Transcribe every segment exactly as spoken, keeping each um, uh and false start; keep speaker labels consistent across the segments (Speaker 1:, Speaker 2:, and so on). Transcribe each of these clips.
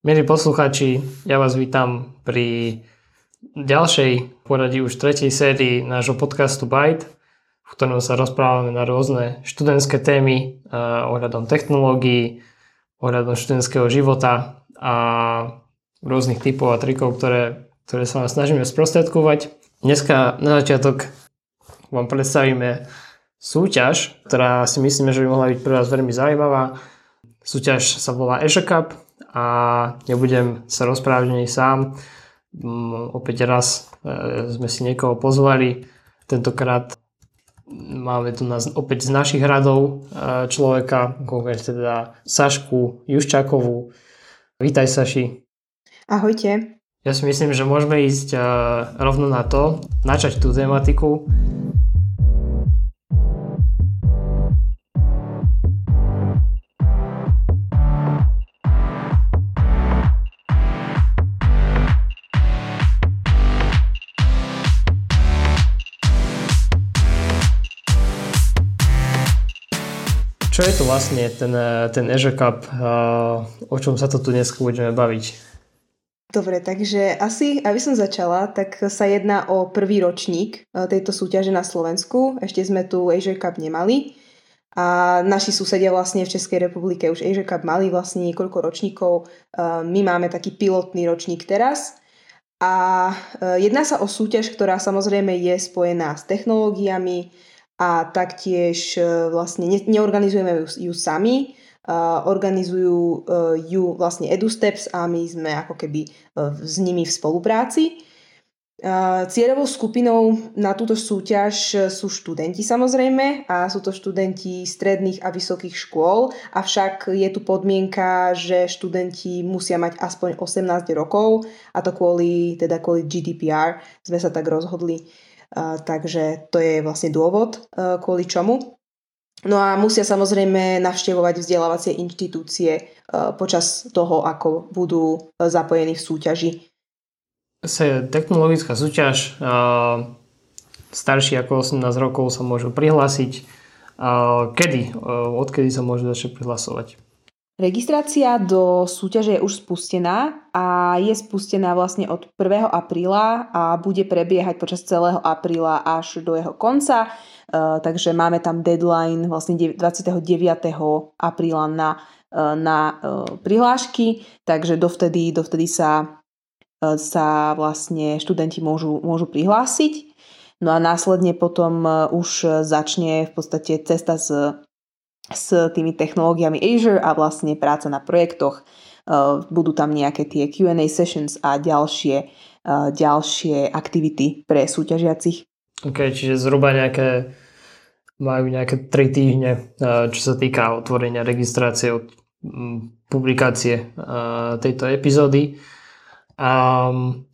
Speaker 1: Milí poslucháči, ja vás vítam pri ďalšej poradí už tretej sérii nášho podcastu Byte, v ktorom sa rozprávame na rôzne študentské témy uh, ohľadom technológií, ohľadom študentského života a rôznych typov a trikov, ktoré, ktoré sa vám snažíme sprostredkovať. Dneska na začiatok vám predstavíme súťaž, ktorá si myslíme, že by mohla byť pre vás veľmi zaujímavá. Súťaž sa volá Azure Cup a nebudem sa rozprávať o nej sám. Opäť raz sme si niekoho pozvali. Tentokrát máme tu nás opäť z našich radov človeka, konkrétne teda Sašku Juščákovú. Vítaj, Saši.
Speaker 2: Ahojte.
Speaker 1: Ja si myslím, že môžeme ísť rovno na to, načať tú tematiku. Čo je to vlastne ten, ten Azure Cup? O čom sa to tu dnes budeme baviť?
Speaker 2: Dobre, takže asi, aby som začala, tak sa jedná o prvý ročník tejto súťaže na Slovensku. Ešte sme tu Azure Cup nemali. A naši susedia vlastne v Českej republike už Azure Cup mali vlastne niekoľko ročníkov. My máme taký pilotný ročník teraz. A jedná sa o súťaž, ktorá samozrejme je spojená s technológiami, a taktiež vlastne ne, neorganizujeme ju, ju sami, uh, organizujú uh, ju vlastne EduSteps a my sme ako keby uh, s nimi v spolupráci. Uh, cieľovou skupinou na túto súťaž sú študenti samozrejme a sú to študenti stredných a vysokých škôl, avšak je tu podmienka, že študenti musia mať aspoň osemnásť rokov a to kvôli, teda kvôli G D P R sme sa tak rozhodli. Uh, takže to je vlastne dôvod, uh, kvôli čomu. No a musia samozrejme navštevovať vzdelávacie inštitúcie uh, počas toho, ako budú uh, zapojení v súťaži.
Speaker 1: Technologická súťaž, uh, starší ako osemnásť rokov sa môžu prihlásiť. Uh, kedy? Uh, odkedy sa môžu začať prihlasovať?
Speaker 2: Registrácia do súťaže je už spustená a je spustená vlastne od prvého apríla a bude prebiehať počas celého apríla až do jeho konca. Uh, takže máme tam deadline vlastne dvadsiateho deviateho apríla na, uh, na uh, prihlášky, takže dovtedy, dovtedy sa, uh, sa vlastne študenti môžu, môžu prihlásiť. No a následne potom uh, už začne v podstate cesta z s tými technológiami Azure a vlastne práca na projektoch. Budú tam nejaké tie Q and A sessions a ďalšie, ďalšie aktivity pre súťažiacich.
Speaker 1: OK, čiže zhruba nejaké, majú nejaké tri týždne, čo sa týka otvorenia registrácie od publikácie tejto epizódy. Um,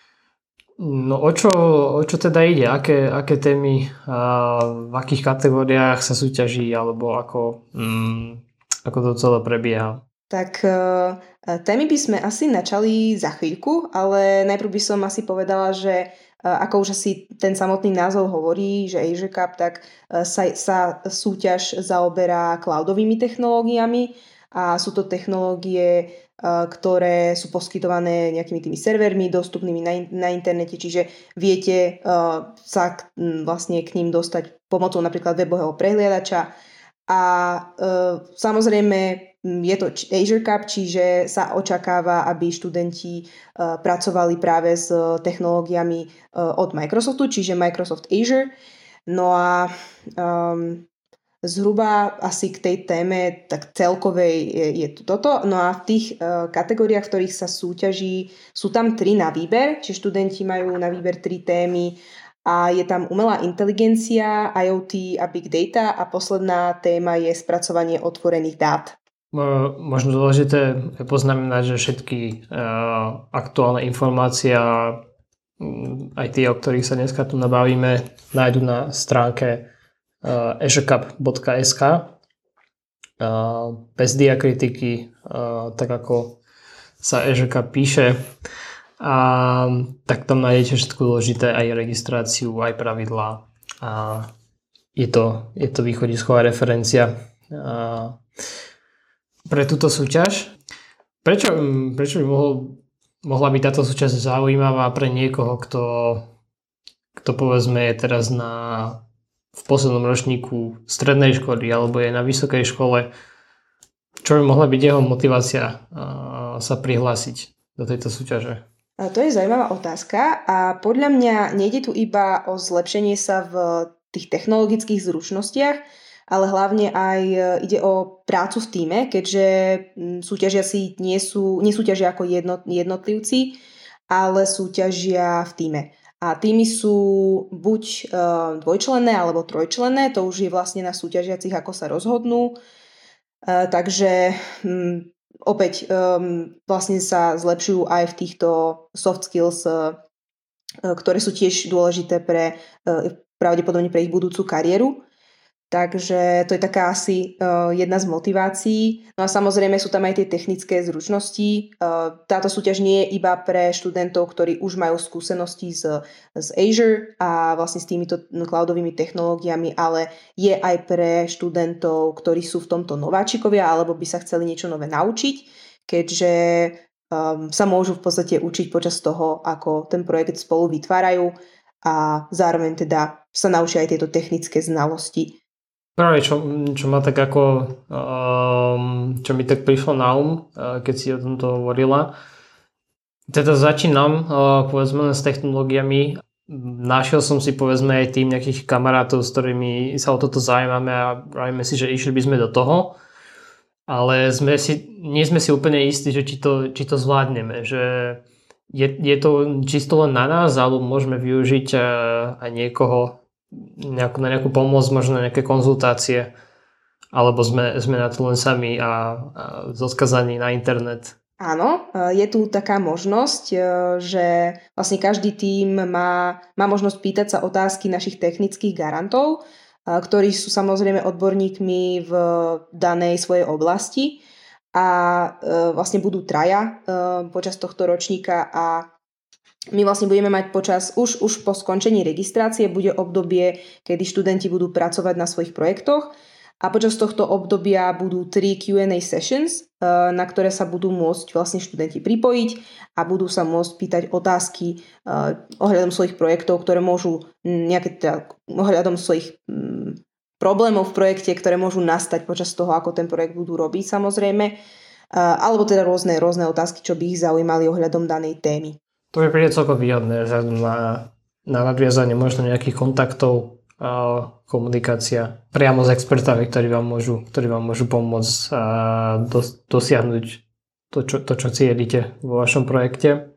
Speaker 1: No o čo, o čo teda ide? Aké, aké témy, a v akých kategóriách sa súťaží alebo ako, mm, ako to celé prebieha?
Speaker 2: Tak témy by sme asi načali za chvíľku, ale najprv by som asi povedala, že ako už asi ten samotný názov hovorí, že Azure Cup, tak sa, sa súťaž zaoberá cloudovými technológiami a sú to technológie, ktoré sú poskytované nejakými tými servermi dostupnými na, na internete, čiže viete uh, sa k, m, vlastne k ním dostať pomocou napríklad webového prehliadača a uh, samozrejme je to Azure Cup, čiže sa očakáva, aby študenti uh, pracovali práve s technológiami uh, od Microsoftu, čiže Microsoft Azure. No a um, zhruba asi k tej téme tak celkovej je, je to toto. No a v tých uh, kategóriách, v ktorých sa súťaží, sú tam tri na výber, čiže študenti majú na výber tri témy a je tam umelá inteligencia, IoT a Big Data a posledná téma je spracovanie otvorených dát.
Speaker 1: Možno dôležité poznamenať, že všetky uh, aktuálne informácie a aj tie, o ktorých sa dneska tu nabavíme, nájdu na stránke Uh, azurecup bodka es ká uh, bez diakritiky, uh, tak ako sa Azure Cup píše, a tak tam nájdete všetko dôležité, aj registráciu, aj pravidlá a je to, je to východisková referencia uh, pre túto súťaž. Prečo, prečo by mohol, mohla byť táto súčasť zaujímavá pre niekoho, kto, kto povedzme je teraz na, v poslednom ročníku strednej školy alebo je na vysokej škole? Čo by mohla byť jeho motivácia uh, sa prihlásiť do tejto súťaže?
Speaker 2: A to je zaujímavá otázka a podľa mňa nejde tu iba o zlepšenie sa v tých technologických zručnostiach, ale hlavne aj ide o prácu v tíme, keďže súťažiaci nie sú, nesúťažia ako jedno, jednotlivci, ale súťažia v tíme. A týmy sú buď e, dvojčlenné alebo trojčlenné, to už je vlastne na súťažiacich, ako sa rozhodnú. E, takže m, opäť e, vlastne sa zlepšujú aj v týchto soft skills, e, ktoré sú tiež dôležité pre, e, pravdepodobne pre ich budúcu kariéru. Takže to je taká asi uh, jedna z motivácií. No a samozrejme sú tam aj tie technické zručnosti. Uh, táto súťaž nie je iba pre študentov, ktorí už majú skúsenosti z, z Azure a vlastne s týmito cloudovými technológiami, ale je aj pre študentov, ktorí sú v tomto nováčikovia alebo by sa chceli niečo nové naučiť, keďže um, sa môžu v podstate učiť počas toho, ako ten projekt spolu vytvárajú a zároveň teda sa naučia aj tieto technické znalosti.
Speaker 1: Práve, čo, čo ma tak ako, um, čo mi tak prišlo na um, uh, keď si o tomto hovorila. Teda začínam, uh, povedzme, s technológiami. Našiel som si, povedzme, aj tým nejakých kamarátov, s ktorými sa o toto zaujímame a pravíme si, že išli by sme do toho. Ale sme si, nie sme si úplne istí, že či to, či to zvládneme. Že je, je to čisto len na nás, alebo môžeme využiť uh, aj niekoho, Nejakú, na nejakú pomoc, možno nejaké konzultácie, alebo sme, sme na to len sami a, a zoskazaní na internet.
Speaker 2: Áno, je tu taká možnosť, že vlastne každý tím má, má možnosť pýtať sa otázky našich technických garantov, ktorí sú samozrejme odborníkmi v danej svojej oblasti a vlastne budú traja počas tohto ročníka a my vlastne budeme mať počas, už, už po skončení registrácie bude obdobie, kedy študenti budú pracovať na svojich projektoch a počas tohto obdobia budú tri Q and A sessions, na ktoré sa budú môcť vlastne študenti pripojiť a budú sa môcť pýtať otázky ohľadom svojich projektov, ktoré môžu nejaké teda, ohľadom svojich mm, problémov v projekte, ktoré môžu nastať počas toho, ako ten projekt budú robiť samozrejme, alebo teda rôzne, rôzne otázky, čo by ich zaujímali ohľadom danej témy.
Speaker 1: To mi príde celkom výhodné, na, na nadviazanie možno nejakých kontaktov a komunikácia priamo s expertami, ktorí vám môžu, ktorí vám môžu pomôcť a dos, dosiahnuť to čo, to, čo cieľite vo vašom projekte.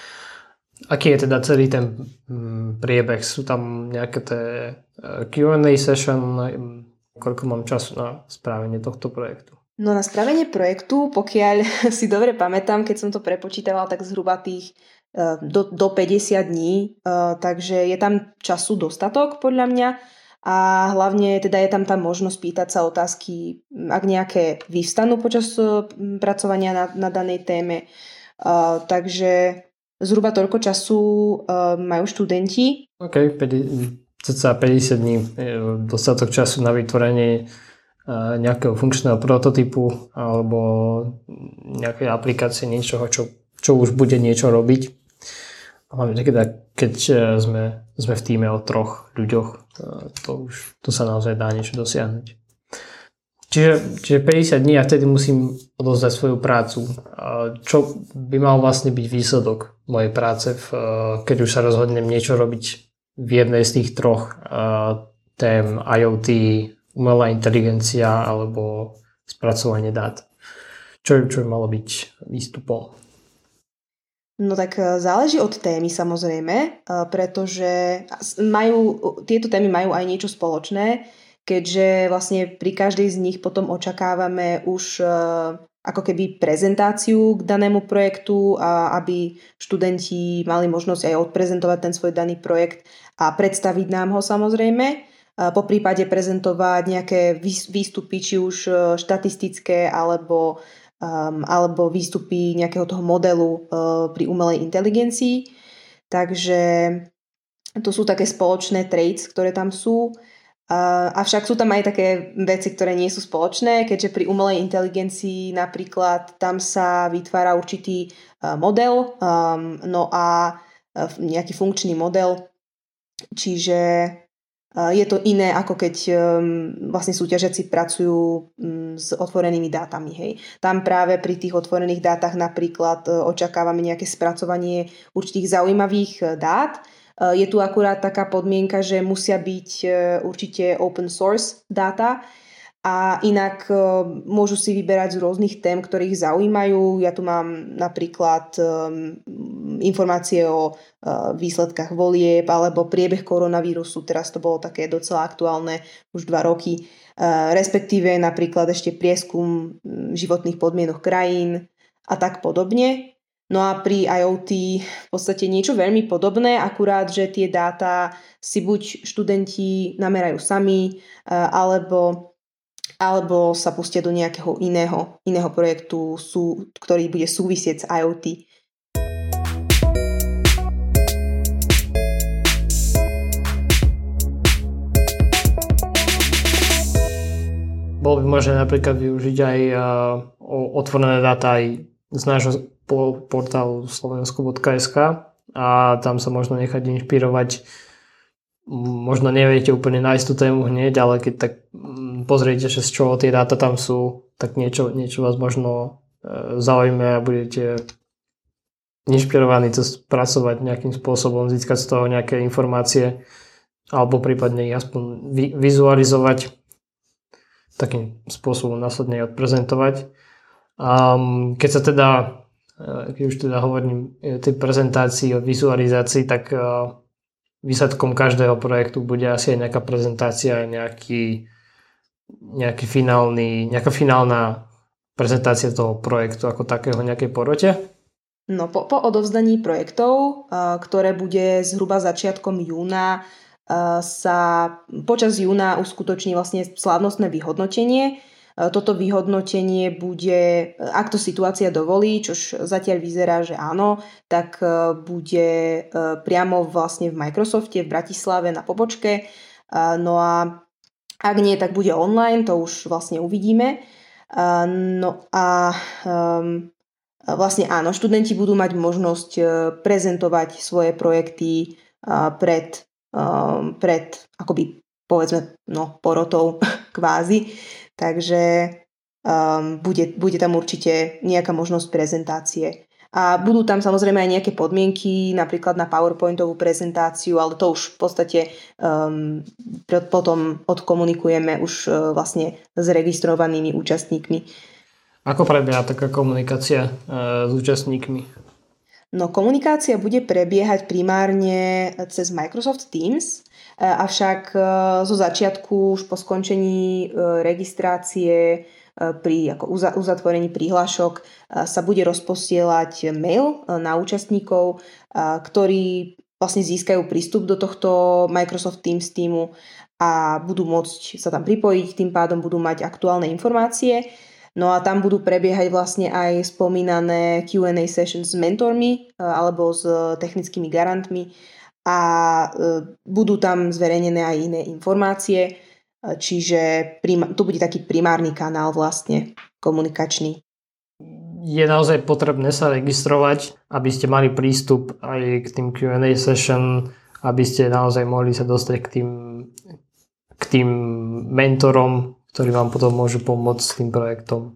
Speaker 1: Aký je teda celý ten priebeh? Sú tam nejaké tie Q and A session? Koľko mám času na správenie tohto projektu?
Speaker 2: No na správenie projektu, pokiaľ si dobre pamätám, keď som to prepočítavala, tak zhruba tých do, do päťdesiat dní, takže je tam času dostatok podľa mňa a hlavne teda je tam tá možnosť pýtať sa otázky, ak nejaké vyvstanú počas pracovania na, na danej téme. Takže zhruba toľko času majú študenti.
Speaker 1: OK, cca päťdesiat dní, dostatok času na vytvorenie nejakého funkčného prototypu alebo nejakej aplikácie, niečoho, čo, čo už bude niečo robiť. Hlavne teda, keď sme, sme v tíme o troch ľuďoch, to už to sa naozaj dá niečo dosiahnuť. Čiže, čiže päťdesiat dní a vtedy musím odozdať svoju prácu. Čo by mal vlastne byť výsledok mojej práce, v, keď už sa rozhodnem niečo robiť v jednej z tých troch tém IoT, umelá inteligencia alebo spracovanie dát. Čo, čo by malo byť výstupom?
Speaker 2: No tak záleží od témy samozrejme, pretože majú, tieto témy majú aj niečo spoločné, keďže vlastne pri každej z nich potom očakávame už ako keby prezentáciu k danému projektu, a aby študenti mali možnosť aj odprezentovať ten svoj daný projekt a predstaviť nám ho samozrejme. Po prípade prezentovať nejaké výstupy, či už štatistické alebo Um, alebo výstupy nejakého toho modelu uh, pri umelej inteligencii. Takže to sú také spoločné traits, ktoré tam sú. Avšak sú tam aj také veci, ktoré nie sú spoločné, keďže pri umelej inteligencii napríklad tam sa vytvára určitý model, no a nejaký funkčný model, čiže je to iné, ako keď vlastne súťažiaci pracujú s otvorenými dátami. Hej. Tam práve pri tých otvorených dátach napríklad očakávame nejaké spracovanie určitých zaujímavých dát. Je tu akurát taká podmienka, že musia byť určite open source dáta a inak môžu si vyberať z rôznych tém, ktorých zaujímajú. Ja tu mám napríklad informácie o výsledkách volieb alebo priebeh koronavírusu. Teraz to bolo také docela aktuálne už dva roky. Respektíve napríklad ešte prieskum životných podmienok krajín a tak podobne. No a pri IoT v podstate niečo veľmi podobné, akurát, že tie dáta si buď študenti namerajú sami, alebo, alebo sa pustia do nejakého iného, iného projektu, sú, ktorý bude súvisieť s IoT.
Speaker 1: Bolo by možné napríklad využiť aj otvorené dáta aj z nášho portálu slovensko bodka es ká a tam sa možno nechať inšpirovať. Možno neviete úplne nájsť tú tému hneď, ale keď tak pozriete, že z čoho tie dáta tam sú, tak niečo, niečo vás možno zaujíma a budete inšpirovaní to spracovať nejakým spôsobom, získať z toho nejaké informácie alebo prípadne ich aspoň vizualizovať, takým spôsobom následne odprezentovať. Um, keď sa teda, keď už teda hovorím o tej prezentácii, o vizualizácii, tak uh, výsledkom každého projektu bude asi aj nejaká prezentácia, nejaký, nejaký finálny, nejaká finálna prezentácia toho projektu ako takého nejakej porote.
Speaker 2: No po, po odovzdaní projektov, uh, ktoré bude zhruba začiatkom júna, uh, sa počas júna uskutoční vlastne slávnostné vyhodnotenie. Toto vyhodnotenie bude, ak to situácia dovolí, čož zatiaľ vyzerá, že áno, tak bude priamo vlastne v Microsofte v Bratislave na pobočke. No a ak nie, tak bude online, to už vlastne uvidíme. No a vlastne áno, študenti budú mať možnosť prezentovať svoje projekty pred, pred akoby povedzme no, porotou kvázi. Takže um, bude, bude tam určite nejaká možnosť prezentácie. A budú tam samozrejme aj nejaké podmienky, napríklad na PowerPointovú prezentáciu, ale to už v podstate um, potom odkomunikujeme už uh, vlastne s registrovanými účastníkmi.
Speaker 1: Ako prebieha taká komunikácia uh, s účastníkmi?
Speaker 2: No, komunikácia bude prebiehať primárne cez Microsoft Teams, avšak zo začiatku už po skončení registrácie pri ako uzatvorení prihlášok sa bude rozposielať mail na účastníkov, ktorí vlastne získajú prístup do tohto Microsoft Teams týmu a budú môcť sa tam pripojiť, tým pádom budú mať aktuálne informácie. No a tam budú prebiehať vlastne aj spomínané Q and A sessions s mentormi alebo s technickými garantmi a budú tam zverejnené aj iné informácie, čiže to bude taký primárny kanál vlastne komunikačný.
Speaker 1: Je naozaj potrebné sa registrovať, aby ste mali prístup aj k tým Q and A session, aby ste naozaj mohli sa dostať k tým, k tým mentorom, ktorí vám potom môžu pomôcť s tým projektom.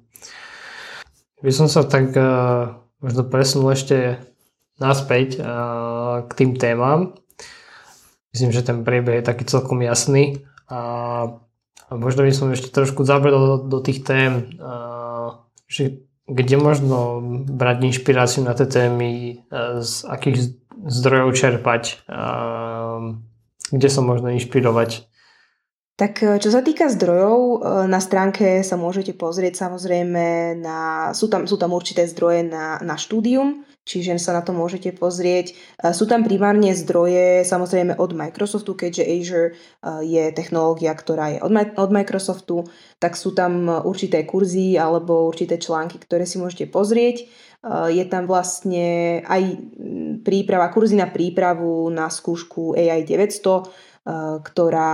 Speaker 1: By som sa tak uh, možno presunul ešte naspäť uh, k tým témam. Myslím, že ten priebeh je taký celkom jasný a, a možno by som ešte trošku zabredol do, do tých tém, uh, že kde možno brať inšpiráciu na tie témy, uh, z akých zdrojov čerpať, uh, kde sa možno inšpirovať.
Speaker 2: Tak čo sa týka zdrojov, na stránke sa môžete pozrieť samozrejme na, sú tam, sú tam určité zdroje na, na štúdium, čiže sa na to môžete pozrieť. Sú tam primárne zdroje samozrejme od Microsoftu, keďže Azure je technológia, ktorá je od, od Microsoftu, tak sú tam určité kurzy alebo určité články, ktoré si môžete pozrieť. Je tam vlastne aj príprava, kurzy na prípravu na skúšku A I deväťsto, ktorá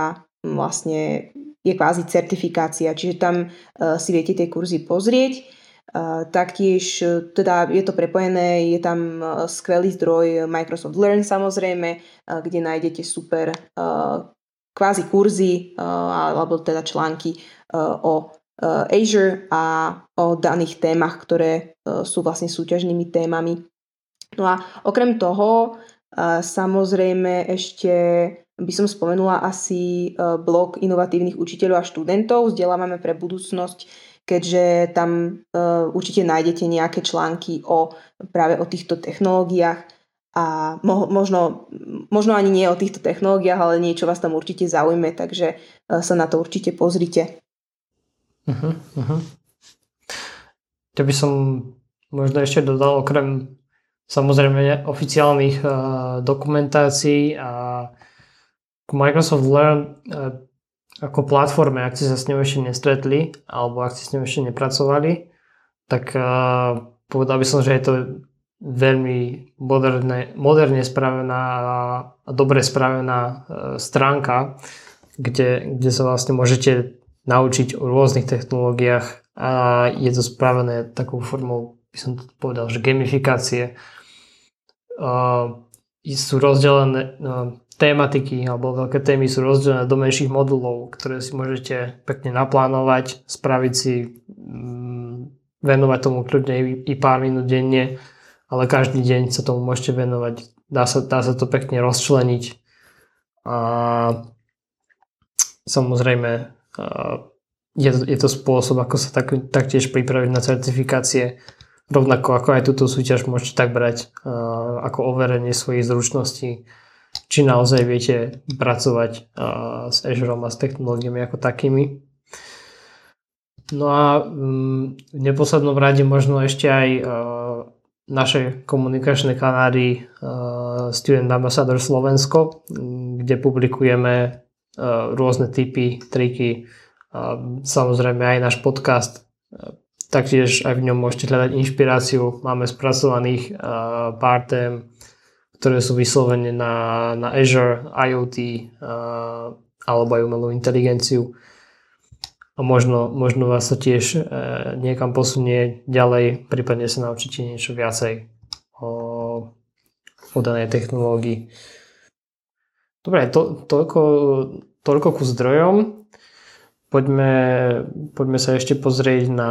Speaker 2: vlastne je kvázi certifikácia, čiže tam si viete tie kurzy pozrieť. Taktiež teda je to prepojené, je tam skvelý zdroj Microsoft Learn samozrejme, kde nájdete super kvázi kurzy alebo teda články o Azure a o daných témach, ktoré sú vlastne súťažnými témami. No a okrem toho samozrejme ešte by som spomenula asi blog inovatívnych učiteľov a študentov Vzdelávame pre budúcnosť, keďže tam určite nájdete nejaké články o práve o týchto technológiách a mo- možno, možno ani nie o týchto technológiách, ale niečo vás tam určite zaujme, takže sa na to určite pozrite.
Speaker 1: Uh-huh, uh-huh. To by som možno ešte dodal okrem samozrejme oficiálnych uh, dokumentácií a Microsoft Learn uh, ako platforme, ak ste sa s ňou ešte nestretli alebo ak ste s ňou ešte nepracovali, tak uh, povedal by som, že je to veľmi moderne, moderne spravená a dobre spravená uh, stránka, kde, kde sa vlastne môžete naučiť o rôznych technológiách a je to spravené takou formou, by som to povedal, že gamifikácie. Uh, sú rozdelené uh, tématiky alebo veľké témy sú rozdelené do menších modulov, ktoré si môžete pekne naplánovať, spraviť si, um, venovať tomu kľudne i, i pár minút denne, ale každý deň sa tomu môžete venovať. Dá sa, dá sa to pekne rozčleniť. A samozrejme uh, je, to, je to spôsob, ako sa tak, taktiež pripraviť na certifikácie. Rovnako ako aj túto súťaž môžete tak brať uh, ako overenie svojich zručností, či naozaj viete pracovať uh, s Azure a s technológiami ako takými. No a um, v neposlednom rade možno ešte aj uh, naše komunikačné kanály uh, Student Ambassador Slovensko, kde publikujeme uh, rôzne tipy, triky, uh, samozrejme aj náš podcast. Uh, Taktiež aj v ňom môžete hľadať inšpiráciu. Máme spracovaných uh, pár tém, ktoré sú vyslovené na, na Azure, IoT uh, alebo aj umelú inteligenciu. A možno, možno vás to tiež uh, niekam posunie ďalej, prípadne sa naučíte niečo viacej o, o danej technológii. Dobre, to, toľko, toľko ku zdrojom. Poďme, poďme sa ešte pozrieť na,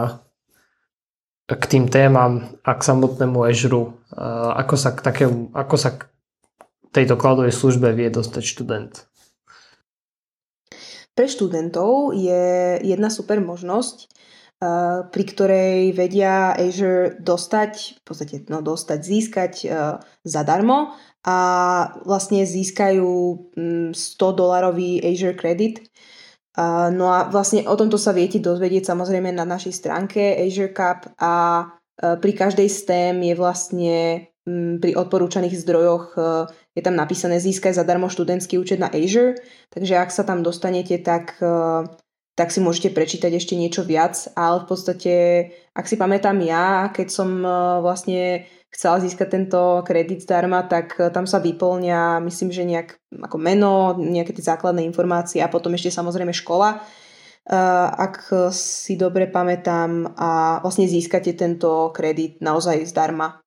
Speaker 1: k tým témam a k samotnému Azure. Ako sa k takému, ako sa k tejto cloudovej službe vie dostať študent?
Speaker 2: Pre študentov je jedna super možnosť, pri ktorej vedia Azure dostať, v podstate no, dostať, získať zadarmo a vlastne získajú sto dolarový Azure Credit. Uh, no a vlastne o tomto sa viete dozvedieť samozrejme na našej stránke Azure Cup a uh, pri každej z tém je vlastne um, pri odporúčaných zdrojoch uh, je tam napísané získaj zadarmo študentský účet na Azure, takže ak sa tam dostanete, tak, uh, tak si môžete prečítať ešte niečo viac, ale v podstate, ak si pamätám ja, keď som uh, vlastne chcela získať tento kredit zdarma, tak tam sa vyplňa, myslím, že nejak ako meno, nejaké tie základné informácie a potom ešte samozrejme škola, ak si dobre pamätám, a vlastne získate tento kredit naozaj zdarma.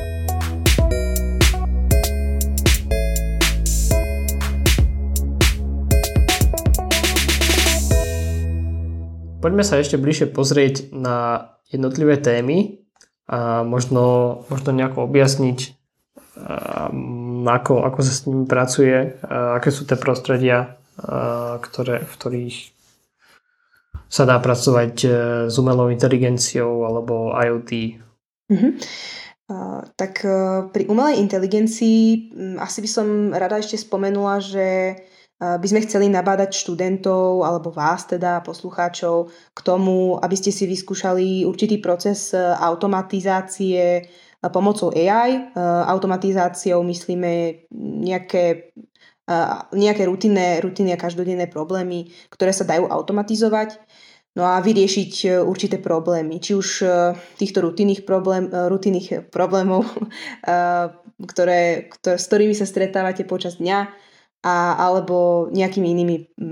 Speaker 1: Poďme sa ešte bližšie pozrieť na jednotlivé témy a možno, možno nejako objasniť, ako, ako sa s nimi pracuje, aké sú tie prostredia, ktoré, v ktorých sa dá pracovať s umelou inteligenciou alebo IoT.
Speaker 2: Mm-hmm. Uh, tak uh, pri umelej inteligencii um, asi by som rada ešte spomenula, že uh, by sme chceli nabádať študentov alebo vás teda, poslucháčov, k tomu, aby ste si vyskúšali určitý proces uh, automatizácie uh, pomocou á í. Uh, automatizáciou myslíme nejaké, uh, nejaké rutinné, rutinné a každodenné problémy, ktoré sa dajú automatizovať. No a vyriešiť určité problémy, či už týchto rutinných, problém, rutinných problémov, ktoré, ktoré, s ktorými sa stretávate počas dňa, a, alebo nejakými inými,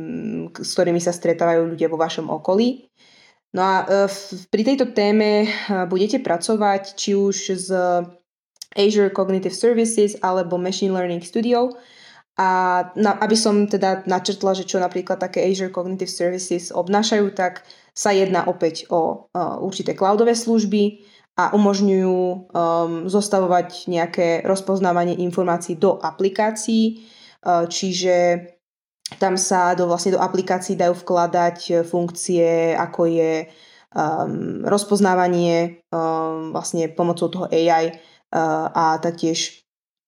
Speaker 2: s ktorými sa stretávajú ľudia vo vašom okolí. No a pri tejto téme budete pracovať či už s Azure Cognitive Services alebo Machine Learning Studio. A na, aby som teda načrtla, že čo napríklad také Azure Cognitive Services obnášajú, tak sa jedná opäť o uh, určité cloudové služby a umožňujú um, zostavovať nejaké rozpoznávanie informácií do aplikácií, uh, čiže tam sa do, vlastne do aplikácií dajú vkladať funkcie, ako je um, rozpoznávanie um, vlastne pomocou toho á í uh, a taktiež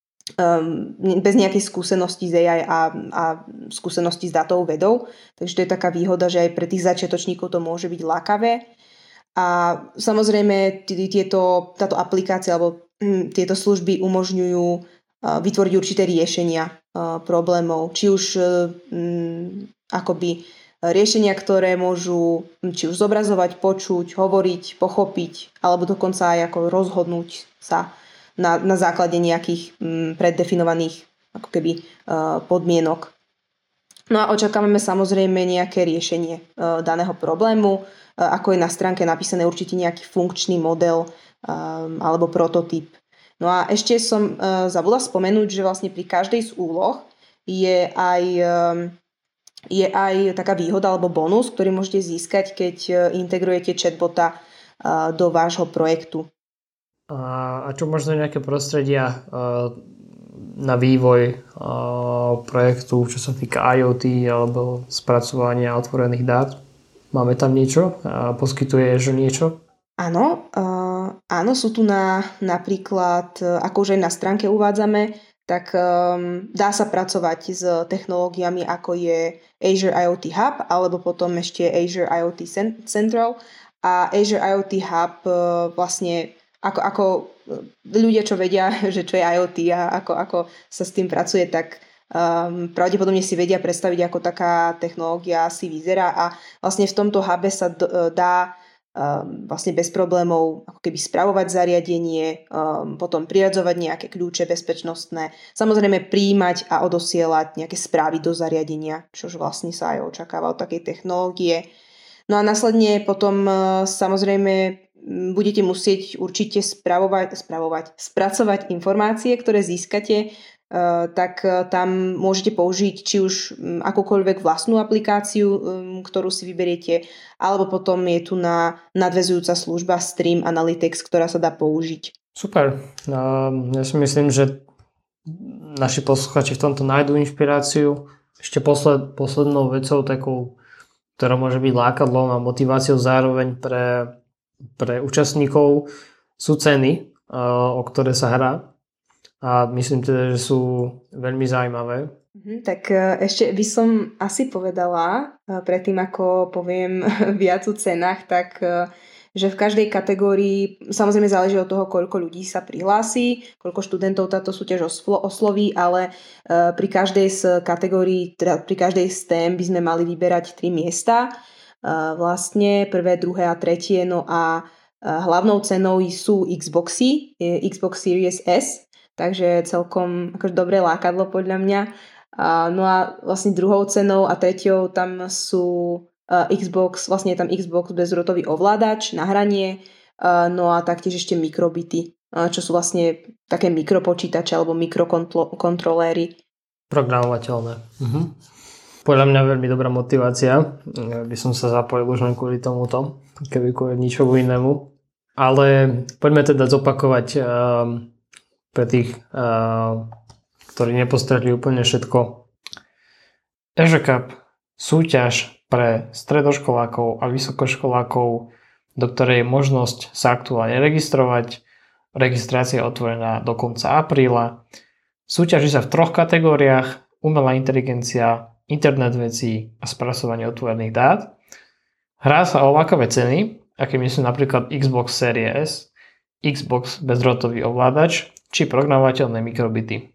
Speaker 2: um, bez nejakej skúsenosti z á í a, a skúsenosti s dátovou vedou. Takže to je taká výhoda, že aj pre tých začiatočníkov to môže byť lákavé. A samozrejme tieto, táto aplikácia alebo hm, tieto služby umožňujú uh, vytvoriť určité riešenia uh, problémov. Či už um, akoby riešenia, ktoré môžu či už zobrazovať, počuť, hovoriť, pochopiť, alebo dokonca aj ako rozhodnúť sa na, na základe nejakých um, preddefinovaných ako keby uh, podmienok. No a očakávame samozrejme nejaké riešenie uh, daného problému, uh, ako je na stránke napísané určite nejaký funkčný model um, alebo prototyp. No a ešte som uh, zabudla spomenúť, že vlastne pri každej z úloh je aj, um, je aj taká výhoda alebo bonus, ktorý môžete získať, keď uh, integrujete chatbota uh, do vášho projektu.
Speaker 1: A, a čo možno nejaké prostredia uh, na vývoj uh, projektu, čo sa týka IoT alebo spracovania otvorených dát? Máme tam niečo? Uh, poskytuješ niečo?
Speaker 2: Áno, uh, áno, sú tu na, napríklad, ako už aj na stránke uvádzame, tak um, dá sa pracovať s technológiami ako je Azure IoT Hub alebo potom ešte Azure IoT Central. A Azure IoT Hub uh, vlastne ako, ako ľudia, čo vedia, že čo je IoT a ako, ako sa s tým pracuje, tak um, pravdepodobne si vedia predstaviť, ako taká technológia si vyzerá a vlastne v tomto hube sa d- dá um, vlastne bez problémov ako keby spravovať zariadenie, um, potom priradzovať nejaké kľúče bezpečnostné, samozrejme prijímať a odosielať nejaké správy do zariadenia, čož vlastne sa aj očakáva od takej technológie. No a následne potom uh, samozrejme budete musieť určite spravovať, spravovať, spracovať informácie, ktoré získate, tak tam môžete použiť či už akúkoľvek vlastnú aplikáciu, ktorú si vyberiete, alebo potom je tu na nadväzujúca služba Stream Analytics, ktorá sa dá použiť.
Speaker 1: Super. Ja si myslím, že naši posluchači v tomto nájdú inšpiráciu. Ešte posled, poslednou vecou takou, ktorá môže byť lákadlom a motiváciou zároveň pre pre účastníkov sú ceny, o ktoré sa hrá a myslím teda, že sú veľmi zaujímavé.
Speaker 2: Tak ešte by som asi povedala, predtým ako poviem viac o cenách, tak že v každej kategórii samozrejme záleží od toho, koľko ľudí sa prihlási, koľko študentov táto súťaž osloví, ale pri každej z kategórií, teda pri každej z tém by sme mali vyberať tri miesta. Vlastne prvé, druhé a tretie, no a hlavnou cenou sú Xboxy, Xbox Series S, takže celkom akože dobré lákadlo podľa mňa. No a vlastne druhou cenou a tretiou tam sú Xbox, vlastne je tam Xbox bezdrôtový ovládač na hranie, no a taktiež ešte mikrobity, čo sú vlastne také mikropočítače alebo mikrokontroléry.
Speaker 1: Programovateľné. Mhm. Podľa mňa veľmi dobrá motivácia. By som sa zapojil už len kvôli tomuto, keby kvôli ničomu inému. Ale poďme teda zopakovať uh, pre tých, uh, ktorí nepostrehli úplne všetko. Azure Cup, súťaž pre stredoškolákov a vysokoškolákov, do ktorej je možnosť sa aktuálne registrovať. Registrácia je otvorená do konca apríla. Súťaží sa v troch kategóriách: umelá inteligencia, internet vecí a spracovanie otvorených dát. Hrá sa o lákavé ceny, akými sú napríklad Xbox Series S, Xbox bezdrôtový ovládač či programovateľné mikrobity.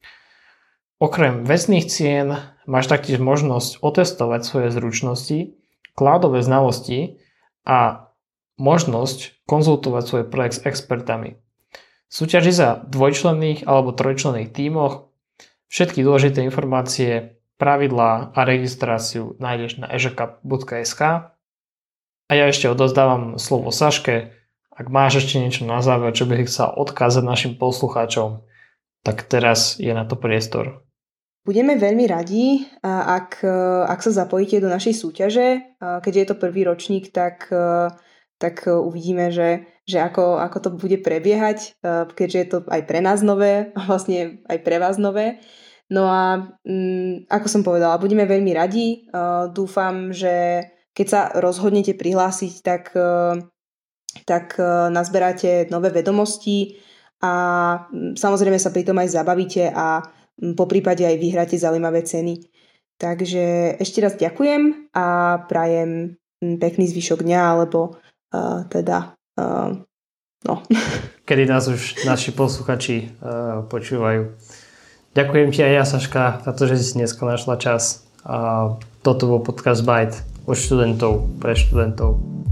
Speaker 1: Okrem vecných cien máš taktiež možnosť otestovať svoje zručnosti, cloudové znalosti a možnosť konzultovať svoj projekt s expertami. Súťaží sa v dvojčlenných alebo trojčlenných tímoch Všetky dôležité informácie, pravidlá a registráciu nájdeš na azure cup bodka es ká. A ja ešte odozdávam slovo Saške. Ak máš ešte niečo na záver, čo by chcel odkázať našim poslucháčom, tak teraz je na to priestor.
Speaker 2: Budeme veľmi radi, ak, ak sa zapojíte do našej súťaže. Keďže je to prvý ročník, tak, tak uvidíme, že, že ako, ako to bude prebiehať, keďže je to aj pre nás nové a vlastne aj pre vás nové. No a m, ako som povedala, budeme veľmi radi. Dúfam, že keď sa rozhodnete prihlásiť, tak, tak nazberáte nové vedomosti a samozrejme sa pri tom aj zabavíte a po prípade aj vyhráte zaujímavé ceny. Takže ešte raz ďakujem a prajem pekný zvyšok dňa, alebo uh, teda uh, no.
Speaker 1: Kedy nás už naši posluchači uh, počúvajú. Ďakujem ti aj ja, Saška, za to, že si dneska našla čas. A toto bol podcast Byte od študentov pre študentov.